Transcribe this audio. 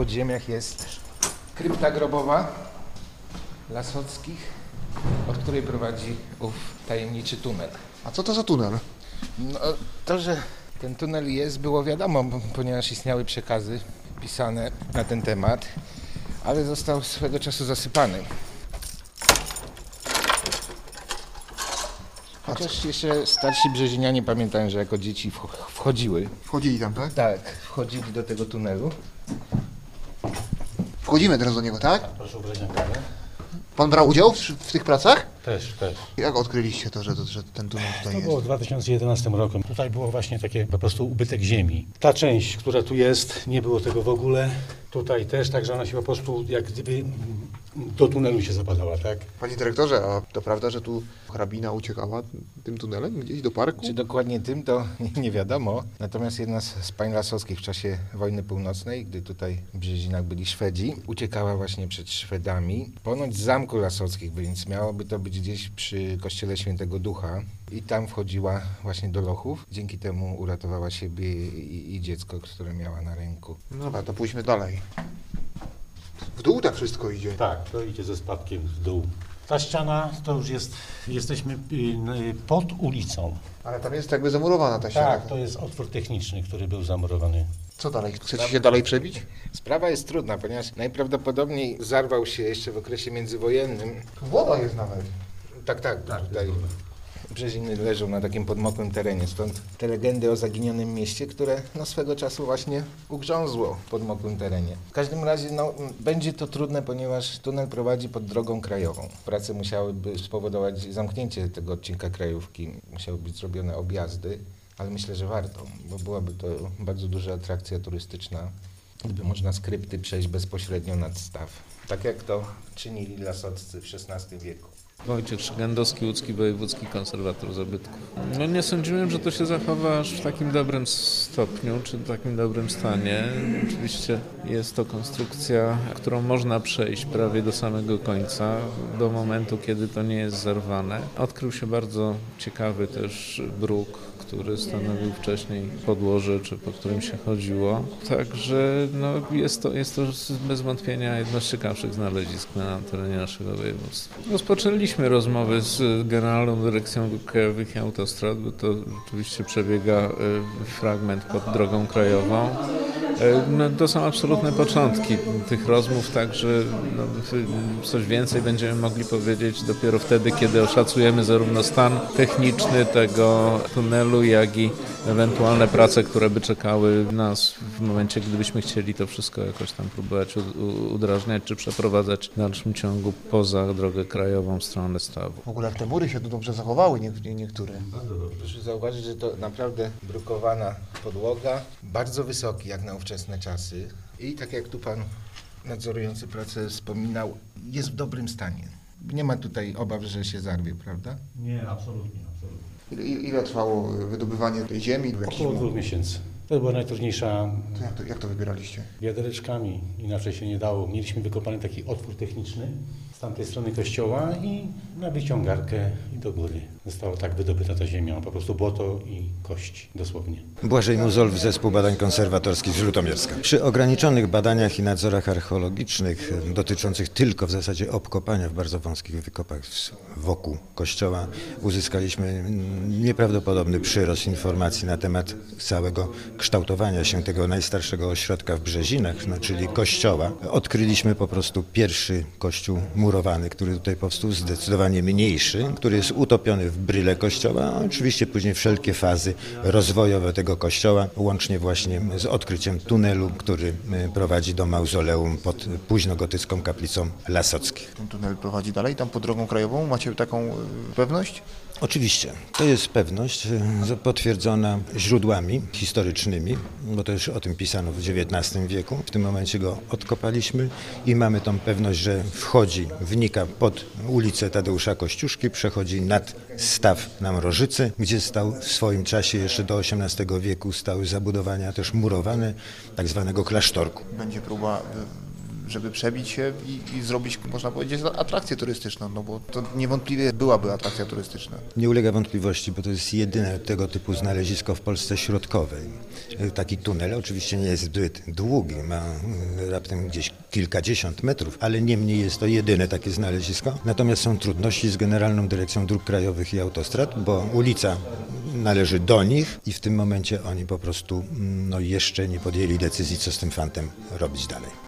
podziemiach jest krypta grobowa Lasockich, od której prowadzi ów tajemniczy tunel. A co to za tunel? No, to, że ten tunel jest, było wiadomo, ponieważ istniały przekazy pisane na ten temat, ale został swego czasu zasypany. Chociaż jeszcze starsi brzezinianie pamiętają, że jako dzieci wchodziły. Wchodzili tam, tak? Tak, wchodzili do tego tunelu. Wchodzimy teraz do niego, tak? Proszę ubrać na kawę. Pan brał udział w tych pracach? Też. Jak odkryliście to, że ten tunel tutaj To jest? było w 2011 roku. Tutaj było właśnie takie po prostu ubytek ziemi. Ta część, która tu jest, nie było tego w ogóle. Tutaj też, także ona się po prostu jak gdyby do tunelu się zapadała, tak? Panie dyrektorze, a to prawda, że tu hrabina uciekała tym tunelem gdzieś do parku? Czy dokładnie tym, to nie wiadomo. Natomiast jedna z pań Lasowskich w czasie wojny północnej, gdy tutaj w Brzezinach byli Szwedzi, uciekała właśnie przed Szwedami. Ponoć z Zamku Lasowskich, więc miałoby to być gdzieś przy kościele Świętego Ducha. I tam wchodziła właśnie do lochów. Dzięki temu uratowała siebie i dziecko, które miała na ręku. No dobra, to pójdźmy dalej. W dół tak wszystko idzie. Tak, to idzie ze spadkiem w dół. Ta ściana to już jesteśmy pod ulicą. Ale tam jest jakby zamurowana ta ściana. Tak, to jest otwór techniczny, który był zamurowany. Co dalej? Chcecie się dalej przebić? Sprawa jest trudna, ponieważ najprawdopodobniej zarwał się jeszcze w okresie międzywojennym. Tu woda jest nawet. Tak, tutaj Brzeziny leżą na takim podmokłym terenie, stąd te legendy o zaginionym mieście, które swego czasu właśnie ugrzązło w podmokłym terenie. W każdym razie będzie to trudne, ponieważ tunel prowadzi pod drogą krajową. Prace musiałyby spowodować zamknięcie tego odcinka krajówki, musiały być zrobione objazdy, ale myślę, że warto, bo byłaby to bardzo duża atrakcja turystyczna, gdyby można z krypty przejść bezpośrednio nad staw, tak jak to czynili lasoccy w XVI wieku. Wojciech Szygandowski, łódzki wojewódzki konserwator zabytków. No nie sądziłem, że to się zachowa aż w takim dobrym stopniu, czy w takim dobrym stanie. Oczywiście jest to konstrukcja, którą można przejść prawie do samego końca, do momentu, kiedy to nie jest zerwane. Odkrył się bardzo ciekawy też bruk, który stanowił wcześniej podłoże, czy po którym się chodziło. Także jest to bez wątpienia jedno z ciekawszych znalezisk na terenie naszego województwa. Rozpoczęliśmy rozmowy z Generalną Dyrekcją Dróg Krajowych i Autostrad, bo to rzeczywiście przebiega fragment pod drogą krajową. To są absolutne początki tych rozmów, także coś więcej będziemy mogli powiedzieć dopiero wtedy, kiedy oszacujemy zarówno stan techniczny tego tunelu, jak i ewentualne prace, które by czekały nas w momencie, gdybyśmy chcieli to wszystko jakoś tam próbować udrażniać, czy przeprowadzać w dalszym ciągu poza drogę krajową w stronę stawu. W ogóle te mury się tu dobrze zachowały, niektóre. Proszę zauważyć, że to naprawdę brukowana podłoga, bardzo wysoki jak na ówczesne czasy i tak jak tu pan nadzorujący pracę wspominał, jest w dobrym stanie. Nie ma tutaj obaw, że się zarwie, prawda? Nie, absolutnie. Ile trwało wydobywanie tej ziemi? Około 2 miesięcy. To była najtrudniejsza. Jak to wybieraliście? Wiadereczkami, inaczej się nie dało. Mieliśmy wykopany taki otwór techniczny z tamtej strony kościoła i na wyciągarkę i do góry. Została tak wydobyta ta ziemia, po prostu błoto i kość, dosłownie. Błażej Muzol, Zespół Badań Konserwatorskich z Lutomierska. Przy ograniczonych badaniach i nadzorach archeologicznych dotyczących tylko w zasadzie obkopania w bardzo wąskich wykopach wokół kościoła uzyskaliśmy nieprawdopodobny przyrost informacji na temat całego kształtowania się tego najstarszego ośrodka w Brzezinach, czyli kościoła. Odkryliśmy po prostu pierwszy kościół murowany, który tutaj powstał, zdecydowanie mniejszy, który jest utopiony w bryle kościoła, a oczywiście później wszelkie fazy rozwojowe tego kościoła, łącznie właśnie z odkryciem tunelu, który prowadzi do mauzoleum pod późnogotycką kaplicą Lasockich. Ten tunel prowadzi dalej, tam pod drogą krajową? Macie taką pewność? Oczywiście, to jest pewność potwierdzona źródłami historycznymi, bo to już o tym pisano w XIX wieku. W tym momencie go odkopaliśmy i mamy tą pewność, że wnika pod ulicę Tadeusza Kościuszki, przechodzi nad staw na Mrożycy, gdzie stał w swoim czasie, jeszcze do XVIII wieku, stały zabudowania też murowane, tak zwanego klasztorku. Będzie próba żeby przebić się i zrobić, można powiedzieć, atrakcję turystyczną, no bo to niewątpliwie byłaby atrakcja turystyczna. Nie ulega wątpliwości, bo to jest jedyne tego typu znalezisko w Polsce środkowej. Taki tunel oczywiście nie jest zbyt długi, ma raptem gdzieś kilkadziesiąt metrów, ale niemniej jest to jedyne takie znalezisko. Natomiast są trudności z Generalną Dyrekcją Dróg Krajowych i Autostrad, bo ulica należy do nich i w tym momencie oni po prostu jeszcze nie podjęli decyzji, co z tym fantem robić dalej.